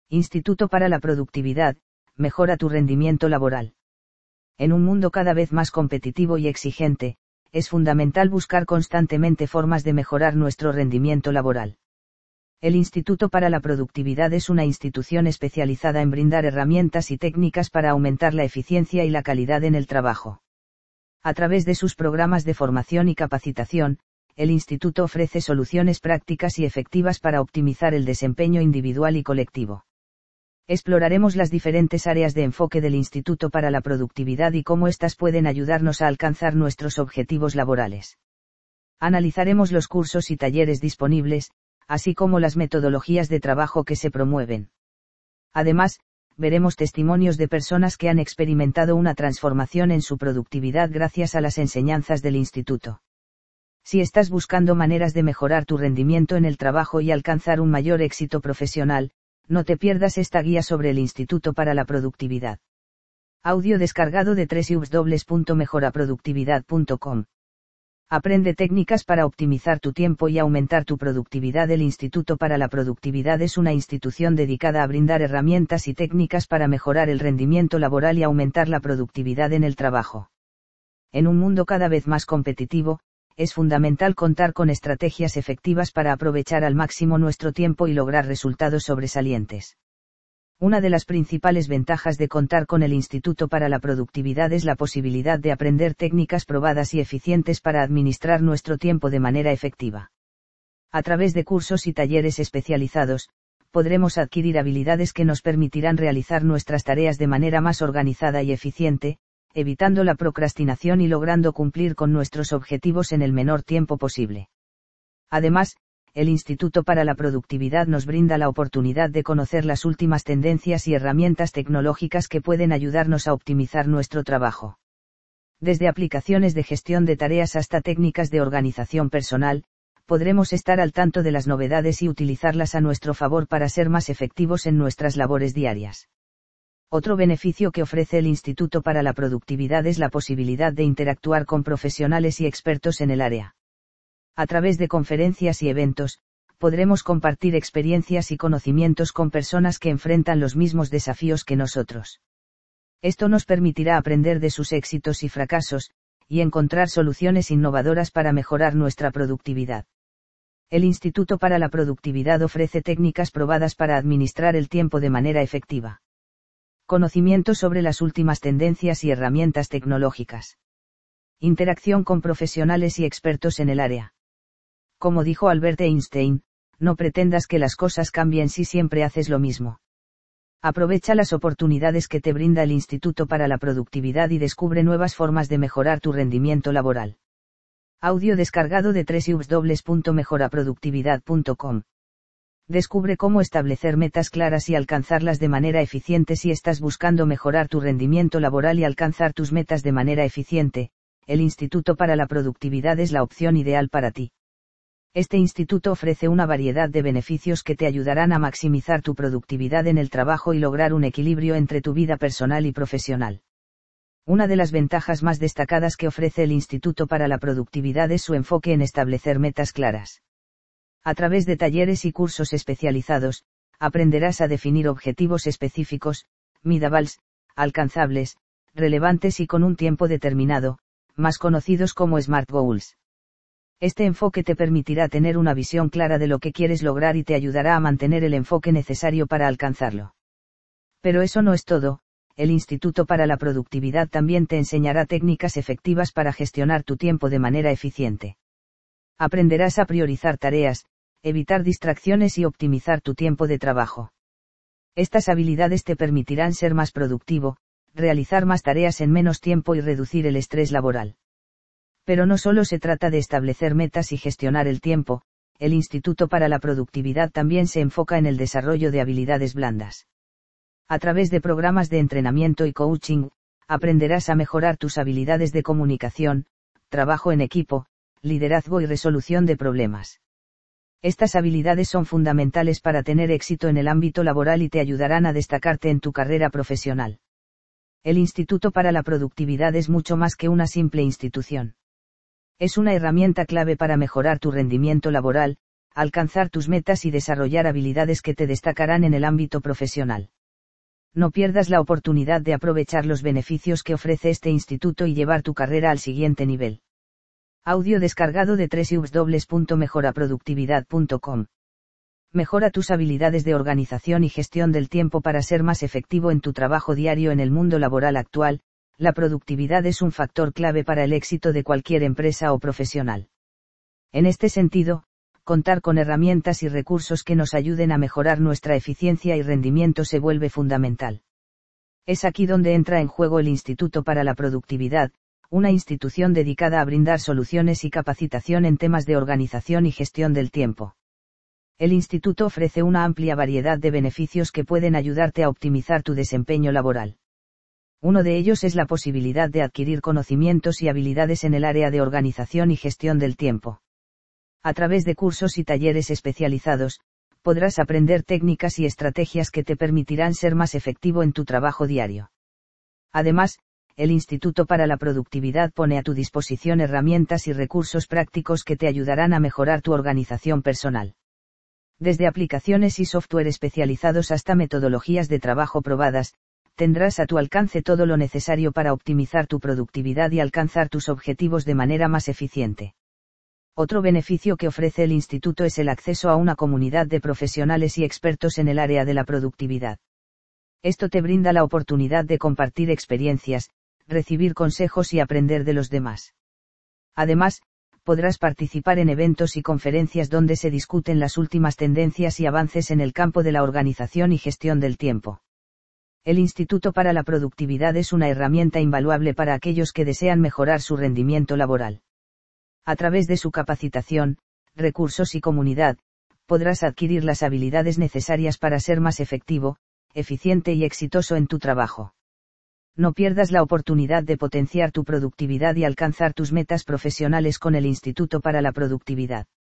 Instituto para la Productividad, mejora tu rendimiento laboral. En un mundo cada vez más competitivo y exigente, es fundamental buscar constantemente formas de mejorar nuestro rendimiento laboral. El Instituto para la Productividad es una institución especializada en brindar herramientas y técnicas para aumentar la eficiencia y la calidad en el trabajo. A través de sus programas de formación y capacitación, el Instituto ofrece soluciones prácticas y efectivas para optimizar el desempeño individual y colectivo. Exploraremos las diferentes áreas de enfoque del Instituto para la Productividad y cómo éstas pueden ayudarnos a alcanzar nuestros objetivos laborales. Analizaremos los cursos y talleres disponibles, así como las metodologías de trabajo que se promueven. Además, veremos testimonios de personas que han experimentado una transformación en su productividad gracias a las enseñanzas del Instituto. Si estás buscando maneras de mejorar tu rendimiento en el trabajo y alcanzar un mayor éxito profesional, no te pierdas esta guía sobre el Instituto para la Productividad. Audio descargado de www.mejoraproductividad.com. Aprende técnicas para optimizar tu tiempo y aumentar tu productividad. El Instituto para la Productividad es una institución dedicada a brindar herramientas y técnicas para mejorar el rendimiento laboral y aumentar la productividad en el trabajo. En un mundo cada vez más competitivo, es fundamental contar con estrategias efectivas para aprovechar al máximo nuestro tiempo y lograr resultados sobresalientes. Una de las principales ventajas de contar con el Instituto para la Productividad es la posibilidad de aprender técnicas probadas y eficientes para administrar nuestro tiempo de manera efectiva. A través de cursos y talleres especializados, podremos adquirir habilidades que nos permitirán realizar nuestras tareas de manera más organizada y eficiente, evitando la procrastinación y logrando cumplir con nuestros objetivos en el menor tiempo posible. Además, el Instituto para la Productividad nos brinda la oportunidad de conocer las últimas tendencias y herramientas tecnológicas que pueden ayudarnos a optimizar nuestro trabajo. Desde aplicaciones de gestión de tareas hasta técnicas de organización personal, podremos estar al tanto de las novedades y utilizarlas a nuestro favor para ser más efectivos en nuestras labores diarias. Otro beneficio que ofrece el Instituto para la Productividad es la posibilidad de interactuar con profesionales y expertos en el área. A través de conferencias y eventos, podremos compartir experiencias y conocimientos con personas que enfrentan los mismos desafíos que nosotros. Esto nos permitirá aprender de sus éxitos y fracasos, y encontrar soluciones innovadoras para mejorar nuestra productividad. El Instituto para la Productividad ofrece técnicas probadas para administrar el tiempo de manera efectiva. Conocimiento sobre las últimas tendencias y herramientas tecnológicas. Interacción con profesionales y expertos en el área. Como dijo Albert Einstein, no pretendas que las cosas cambien si siempre haces lo mismo. Aprovecha las oportunidades que te brinda el Instituto para la Productividad y descubre nuevas formas de mejorar tu rendimiento laboral. Audio descargado de www.mejoraproductividad.com. Descubre cómo establecer metas claras y alcanzarlas de manera eficiente. Si estás buscando mejorar tu rendimiento laboral y alcanzar tus metas de manera eficiente, el Instituto para la Productividad es la opción ideal para ti. Este instituto ofrece una variedad de beneficios que te ayudarán a maximizar tu productividad en el trabajo y lograr un equilibrio entre tu vida personal y profesional. Una de las ventajas más destacadas que ofrece el Instituto para la Productividad es su enfoque en establecer metas claras. A través de talleres y cursos especializados, aprenderás a definir objetivos específicos, measurable, alcanzables, relevantes y con un tiempo determinado, más conocidos como SMART Goals. Este enfoque te permitirá tener una visión clara de lo que quieres lograr y te ayudará a mantener el enfoque necesario para alcanzarlo. Pero eso no es todo, el Instituto para la Productividad también te enseñará técnicas efectivas para gestionar tu tiempo de manera eficiente. Aprenderás a priorizar tareas, evitar distracciones y optimizar tu tiempo de trabajo. Estas habilidades te permitirán ser más productivo, realizar más tareas en menos tiempo y reducir el estrés laboral. Pero no solo se trata de establecer metas y gestionar el tiempo, el Instituto para la Productividad también se enfoca en el desarrollo de habilidades blandas. A través de programas de entrenamiento y coaching, aprenderás a mejorar tus habilidades de comunicación, trabajo en equipo, liderazgo y resolución de problemas. Estas habilidades son fundamentales para tener éxito en el ámbito laboral y te ayudarán a destacarte en tu carrera profesional. El Instituto para la Productividad es mucho más que una simple institución. Es una herramienta clave para mejorar tu rendimiento laboral, alcanzar tus metas y desarrollar habilidades que te destacarán en el ámbito profesional. No pierdas la oportunidad de aprovechar los beneficios que ofrece este instituto y llevar tu carrera al siguiente nivel. Audio descargado de www.mejoraproductividad.com. Mejora tus habilidades de organización y gestión del tiempo para ser más efectivo en tu trabajo diario. En el mundo laboral actual, la productividad es un factor clave para el éxito de cualquier empresa o profesional. En este sentido, contar con herramientas y recursos que nos ayuden a mejorar nuestra eficiencia y rendimiento se vuelve fundamental. Es aquí donde entra en juego el Instituto para la Productividad, una institución dedicada a brindar soluciones y capacitación en temas de organización y gestión del tiempo. El instituto ofrece una amplia variedad de beneficios que pueden ayudarte a optimizar tu desempeño laboral. Uno de ellos es la posibilidad de adquirir conocimientos y habilidades en el área de organización y gestión del tiempo. A través de cursos y talleres especializados, podrás aprender técnicas y estrategias que te permitirán ser más efectivo en tu trabajo diario. Además, el Instituto para la Productividad pone a tu disposición herramientas y recursos prácticos que te ayudarán a mejorar tu organización personal. Desde aplicaciones y software especializados hasta metodologías de trabajo probadas, tendrás a tu alcance todo lo necesario para optimizar tu productividad y alcanzar tus objetivos de manera más eficiente. Otro beneficio que ofrece el instituto es el acceso a una comunidad de profesionales y expertos en el área de la productividad. Esto te brinda la oportunidad de compartir experiencias, recibir consejos y aprender de los demás. Además, podrás participar en eventos y conferencias donde se discuten las últimas tendencias y avances en el campo de la organización y gestión del tiempo. El Instituto para la Productividad es una herramienta invaluable para aquellos que desean mejorar su rendimiento laboral. A través de su capacitación, recursos y comunidad, podrás adquirir las habilidades necesarias para ser más efectivo, eficiente y exitoso en tu trabajo. No pierdas la oportunidad de potenciar tu productividad y alcanzar tus metas profesionales con el Instituto para la Productividad.